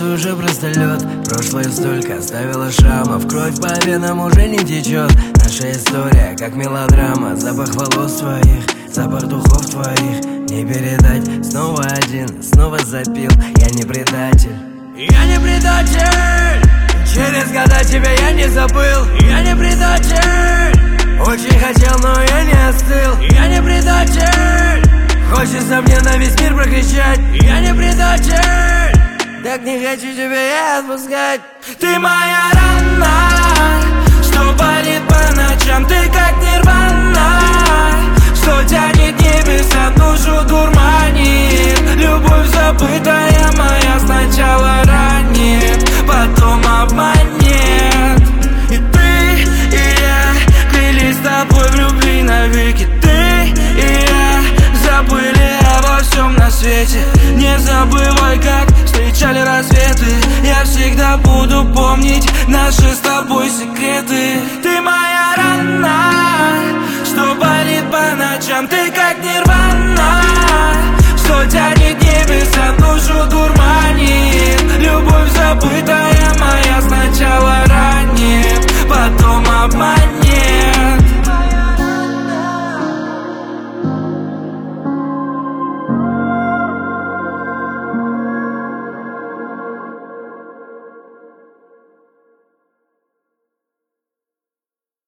Прошлый уже просто лед, прошлое столько оставило шрамов. Кровь по венам уже не течет. Наша история как мелодрама. Запах волос твоих, запах духов твоих не передать. Снова один, снова запил. Я не предатель. Я не предатель. Через года тебя я не забыл. Я не предатель. Очень хотел, но я не остыл. Я не предатель. Хочется мне на весь мир прокричать: я не предатель. Так не хочу тебя я отпускать. Ты моя рана, что болит по ночам. Ты как нирвана, что тянет небеса, душу дурманит. Любовь забытая моя сначала ранит, потом обманет. И ты, и я клялись с тобой в любви навеки. Ты и я забыли обо всем на свете. Не забывай, как встречали рассветы. Я всегда буду помнить наши с тобой секреты. Ты моя рана, что болит по ночам. Ты